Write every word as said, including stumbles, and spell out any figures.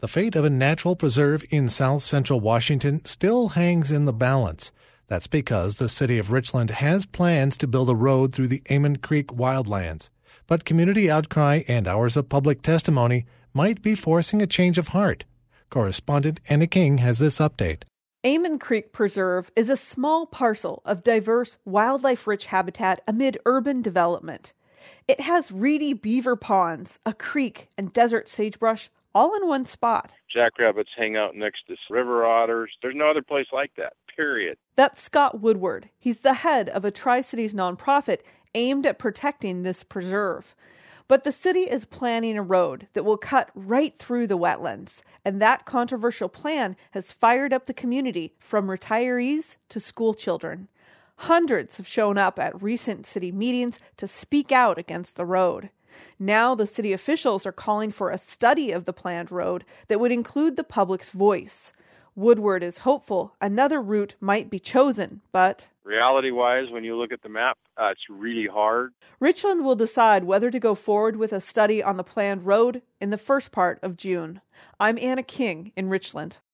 The fate of a natural preserve in south central Washington still hangs in the balance. That's because the city of Richland has plans to build a road through the Amon Creek wildlands. But community outcry and hours of public testimony might be forcing a change of heart. Correspondent Anna King has this update. Amon Creek Preserve is a small parcel of diverse, wildlife-rich habitat amid urban development. It has reedy beaver ponds, a creek, and desert sagebrush all in one spot. Jackrabbits hang out next to river otters. There's no other place like that, period. That's Scott Woodward. He's the head of a Tri-Cities nonprofit aimed at protecting this preserve. But the city is planning a road that will cut right through the wetlands, and that controversial plan has fired up the community from retirees to school children. Hundreds have shown up at recent city meetings to speak out against the road. Now the city officials are calling for a study of the planned road that would include the public's voice. Woodward is hopeful another route might be chosen, but reality-wise, when you look at the map, uh, it's really hard. Richland will decide whether to go forward with a study on the planned road in the first part of June. I'm Anna King in Richland.